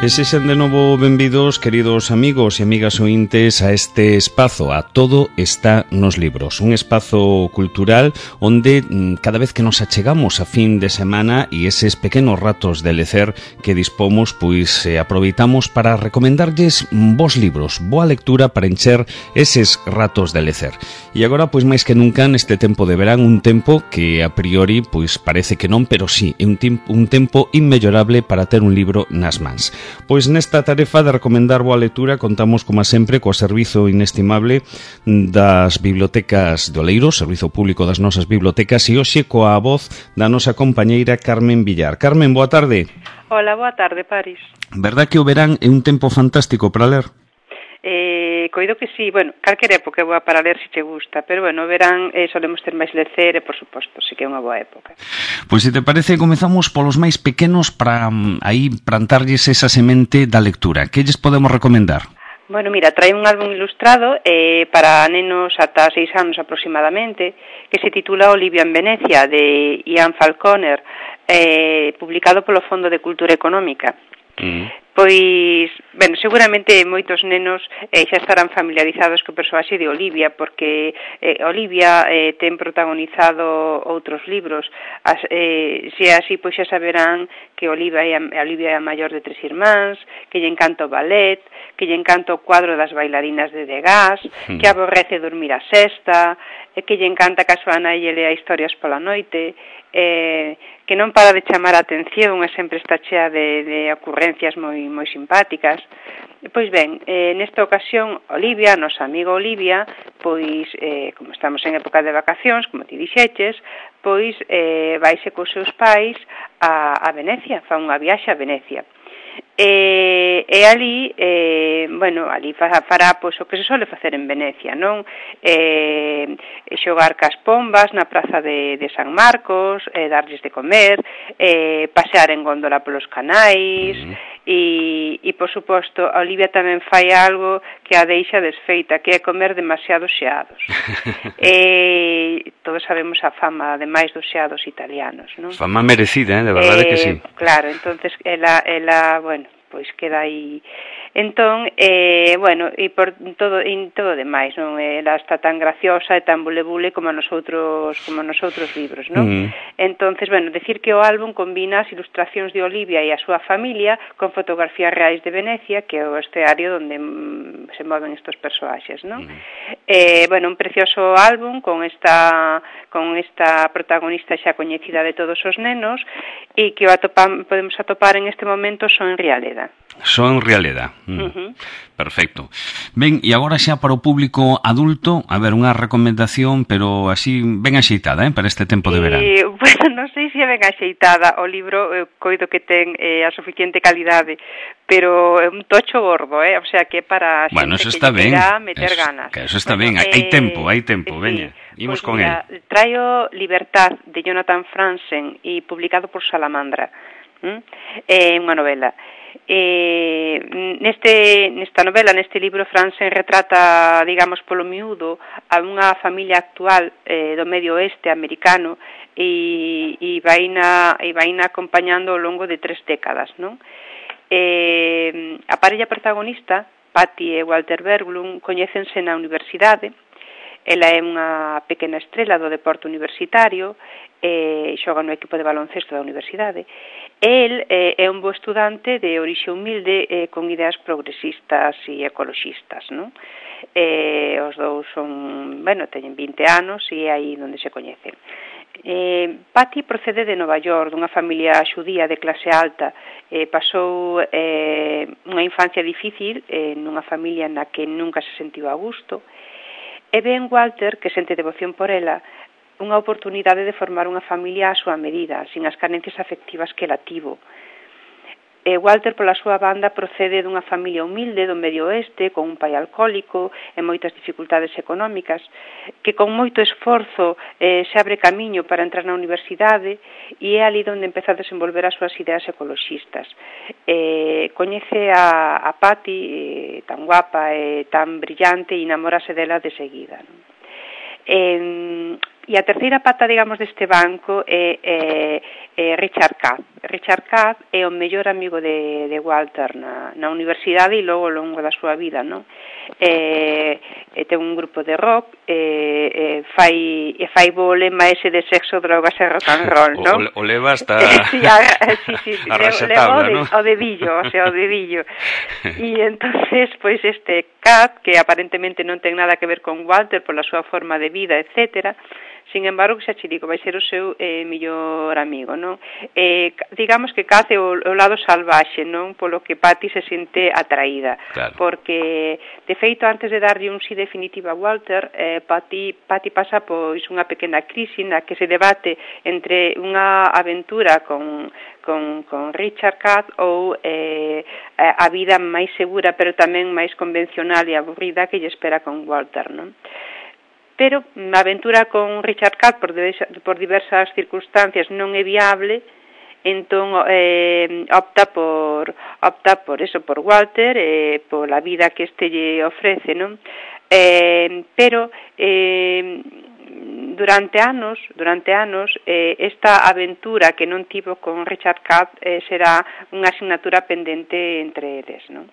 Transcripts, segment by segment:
E sexan de novo benvidos, queridos amigos e amigas ointes, a este espazo, a Todo está nos libros. Un espazo cultural onde cada vez que nos achegamos a fin de semana e eses pequenos ratos de lecer que dispomos, pois aproveitamos para recomendarlles vos libros, boa lectura para encher eses ratos de lecer. E agora, pois máis que nunca, neste tempo de verán, un tempo que a priori, pois parece que non, pero sí, é un tempo inmellorable para ter un libro nas mans. Pois nesta tarefa de recomendar boa lectura contamos, como sempre, co servizo inestimable das bibliotecas de Oleiros, servizo público das nosas bibliotecas, e hoxe coa voz da nosa compañeira Carmen Villar. Carmen, boa tarde. Hola, boa tarde, Paris. Verdad que o verán é un tempo fantástico para ler? Coido que sí, bueno, calquera época é boa para ler se te gusta, pero bueno, verán, solemos ter máis lecer e, por suposto, sí que é unha boa época. Pois se te parece, comezamos polos máis pequenos para aí plantarlles esa semente da lectura. Que lles podemos recomendar? Bueno, mira, trae un álbum ilustrado para nenos ata 6 anos aproximadamente, que se titula Olivia en Venecia, de Ian Falconer, publicado polo Fondo de Cultura Económica. Pois, bueno, seguramente moitos nenos xa estarán familiarizados co persoaxe de Olivia, porque Olivia ten protagonizado outros libros. Se é así, pois xa saberán que Olivia é a maior de 3 irmáns, que lle encanta o ballet, que lle encanta o cuadro das bailarinas de Degas, que aborrece dormir a sesta, que lle encanta que a súa nai lle lea historias pola noite, que non para de chamar a atención e sempre está chea de ocurrencias moi simpáticas. Pois ben, nesta ocasión, Olivia, a nosa amiga Olivia, pois, como estamos en época de vacacións, como ti dixeches, pois vaise cos seus pais a Venecia, fa unha viaxe a Venecia. E ali, bueno, ali fará pois, o que se sole facer en Venecia, non? Xogar cas pombas na praza de San Marcos, darlles de comer, pasear en góndola polos canais, e por suposto, a Olivia tamén fai algo que a deixa desfeita, que é comer demasiados xeados. Todos sabemos a fama, ademais, dos xeados italianos, non? Fama merecida, de verdade que sí. Claro, entonces ela, bueno, pois queda aí. Entón, bueno, e por todo demais, non? Ela está tan graciosa e tan bulebule como nos outros libros, non? Entonces, bueno, decir que o álbum combina as ilustracións de Olivia e a súa familia con fotografías reais de Venecia, que é o escenario onde se moven estos persoaxes, non? Bueno, un precioso álbum con esta protagonista xa coñecida de todos os nenos e que podemos atopar en este momento só en Rialeda. Só en Rialeda. Perfecto. Ben, e agora xa para o público adulto, a ver, unha recomendación, pero así ben axeitada, para este tempo de verán. Bueno, non sei se é ben axeitada. O libro, coido que ten a suficiente calidade, pero é un tocho gordo, o sea, que é para bueno, xente que lle quera meter ganas. Que eso está ben, hai tempo, veña, imos con el. Traio Libertad, de Jonathan Franzen, e publicado por Salamandra. Unha novela. Nesta novela, neste libro, Franzen retrata, digamos, polo miúdo a unha familia actual do medio oeste americano e vaina acompañando ao longo de 3 décadas, non? A parella protagonista, Patty e Walter Berglund, coñécense na universidade. Ela é unha pequena estrela do deporte universitario, xoga no equipo de baloncesto da universidade. El é un bo estudante de orixe humilde con ideas progresistas e ecoloxistas, non? Os dous son, bueno, teñen 20 anos e é aí onde se coñecen. Patty procede de Nova York, dunha familia xudía de clase alta. Pasou unha infancia difícil nunha familia na que nunca se sentiu a gusto. E ben Walter, que sente devoción por ela, unha oportunidade de formar unha familia a súa medida, sin as carencias afectivas que ela tivo. Walter, pola súa banda, procede dunha familia humilde do medio oeste, con un pai alcohólico e moitas dificultades económicas, que con moito esforzo se abre camiño para entrar na universidade e é ali onde empeza a desenvolver as súas ideas ecoloxistas. Coñece a Patty, tan guapa e tan brillante, e enamórase dela de seguida, non? E a terceira pata, digamos, deste banco é Richard Katz. Richard Katz é o mellor amigo de Walter na universidade e logo ao longo da súa vida, non? Ten un grupo de rock, fai bo lema ese de sexo, drogas e rock and roll, non? O leva hasta sí, a raxatabla, non? O dedillo, o sea, o dedillo. E entonces, pois este Katz, que aparentemente non ten nada que ver con Walter pola súa forma de vida, etcétera, sin embargo, xa che digo, vai ser o seu mellor amigo, non? Digamos que Katz é o lado salvaxe, non? Polo que Patty se sente atraída. Claro. Porque, de feito, antes de darlle un sí definitivo a Walter, Patty pasa pois unha pequena crise na que se debate entre unha aventura con Richard Katz ou a vida máis segura, pero tamén máis convencional e aburrida que lle espera con Walter, non? Pero a aventura con Richard Katz por diversas circunstancias non é viable, entón opta por Walter, pola vida que este lle ofrece, non? Pero durante anos esta aventura que non tivo con Richard Katz será unha asignatura pendente entre eles, non?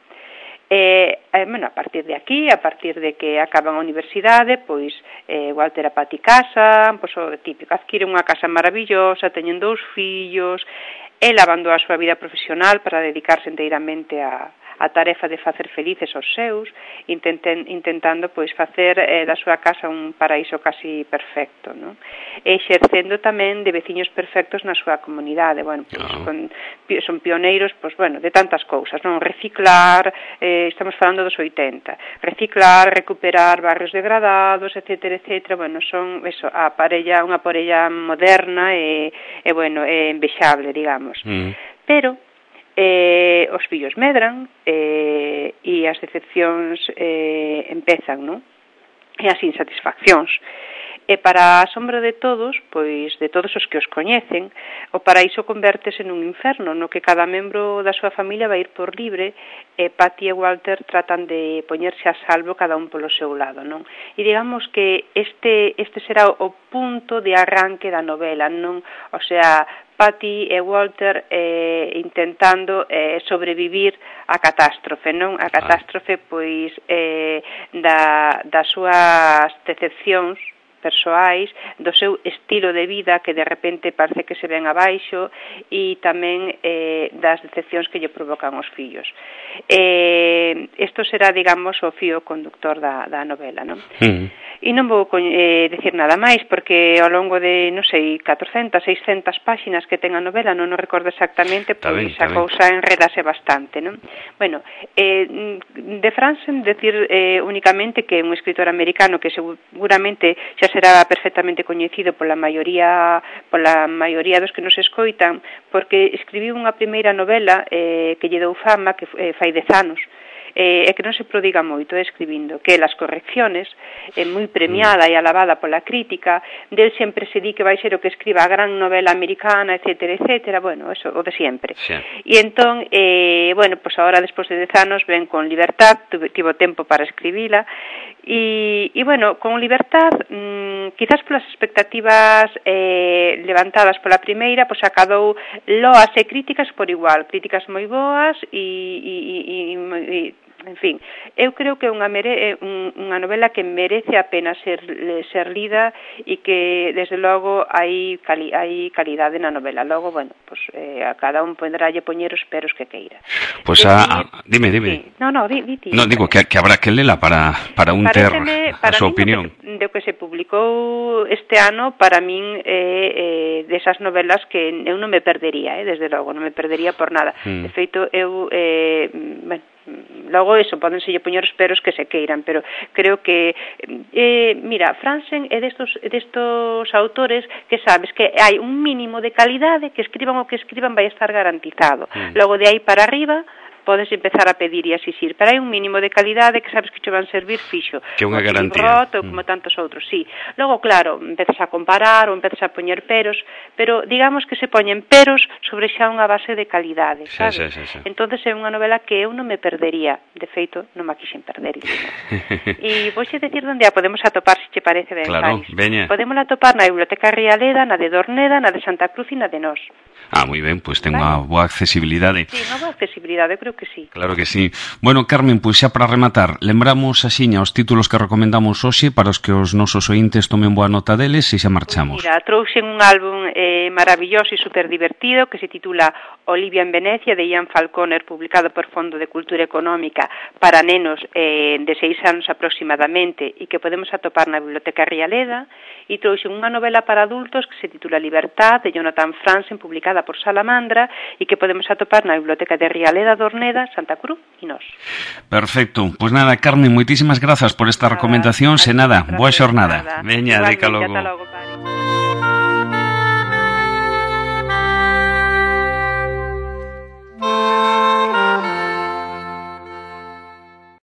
A partir de aquí, a partir de que acaban a universidade, pois Walter e Patty casan, pois o típico, adquire unha casa maravillosa, teñen 2 fillos, ela abandona a súa vida profesional para dedicarse inteiramente a tarefa de facer felices os seus, intentando pois facer da súa casa un paraíso casi perfecto, non? E exercendo tamén de veciños perfectos na súa comunidade, bueno, pois son pioneiros, pois bueno, de tantas cousas, non? Reciclar, estamos falando dos 80, reciclar, recuperar barrios degradados, etcétera, etcétera, bueno, son eso, unha parella moderna e bueno, envexable, digamos. Pero os fillos medran e as decepcións empezan, non? E as insatisfaccións. E para a asombro de todos, pois de todos os que os coñecen, o paraíso convértese nun inferno no que cada membro da súa familia vai ir por libre e Patty e Walter tratan de poñerse a salvo cada un polo seu lado, non? E digamos que este será o punto de arranque da novela, non? O sea, Patty e Walter intentando sobrevivir a catástrofe, non? A catástrofe, pois, das súas decepcións persoais, do seu estilo de vida que de repente parece que se ven abaixo e tamén das decepcións que lle provocan os fillos. Isto será, digamos, o fío conductor da novela, non? E non vou decir nada máis porque ao longo de, non sei, 400, 600 páxinas que ten a novela, non o recordo exactamente, pois a cousa enredase bastante, non? Bueno, de Franzen decir únicamente que é un escritor americano que seguramente xa será perfectamente coñecido pola maioría dos que nos escoitan, porque escribiu unha primeira novela que lle dou fama, que fai 10 anos, e que non se prodiga moito escribindo, que Las correcciones, é moi premiada e alabada pola crítica, del sempre se di que vai ser o que escriba a gran novela americana, etcétera, etcétera, bueno, eso, o de sempre. Sí. E entón, bueno, pues agora, despois de 10 anos, ven con Libertad, tivo tempo para escribila, e bueno, con Libertad, quizás polas expectativas levantadas pola primeira, pois acadou loas e críticas por igual, críticas moi boas e en fin, eu creo que é unha novela que merece a pena ser lida e que, desde logo, hai calidade na novela. Logo, bueno, pues, a cada un podrálle poñer os peros que queira. Pues dime. Sí. No, di. No, digo que habrá que lela para un ter a súa opinión. Do que se publicou este ano, para min é desas novelas que eu non me perdería, desde logo, non me perdería por nada. De feito, eu, bueno, logo eso, pódense poñer os peros que se queiran, pero creo que mira, Franzen é destos autores que sabes que hai un mínimo de calidade, que escriban o que escriban vai estar garantizado. Logo de aí para arriba podes empezar a pedir e asisir, pero hai un mínimo de calidade que sabes que che van servir fixo, que é unha garantía, roto, como tantos outros, sí. Logo, claro, empezas a comparar ou empezas a poñer peros, pero digamos que se poñen peros sobre xa unha base de calidade, sabes? Sí. Entonces é unha novela que eu non me perdería, de feito, non me quixen perder. E vouxe decir onde a podemos atopar, se che parece ben, claro, Paris. veña. Podemos atopar na Biblioteca Rialeda, na de Dorneda, na de Santa Cruz e na de Nós. Moi ben, pois ten unha boa accesibilidade. Sí, unha boa accesibilidade, creo que sí. Claro que sí. Bueno, Carmen, pois xa para rematar, lembramos axiña os títulos que recomendamos hoxe para os que os nosos ointes tomen boa nota deles e xa marchamos. Mira, trouxen un álbum maravilloso e super divertido que se titula Olivia en Venecia, de Ian Falconer, publicado por Fondo de Cultura Económica para nenos de 6 anos aproximadamente e que podemos atopar na Biblioteca Rialeda, e trouxen unha novela para adultos que se titula Libertad, de Jonathan Franzen, publicada por Salamandra e que podemos atopar na Biblioteca de Rialeda, Dorneda, Santa Cruz e Nós. Perfecto. Pois nada, Carmen, moitísimas grazas por esta recomendación. Se nada, boa xornada. Veña, Igualmente, deca logo. ata logo.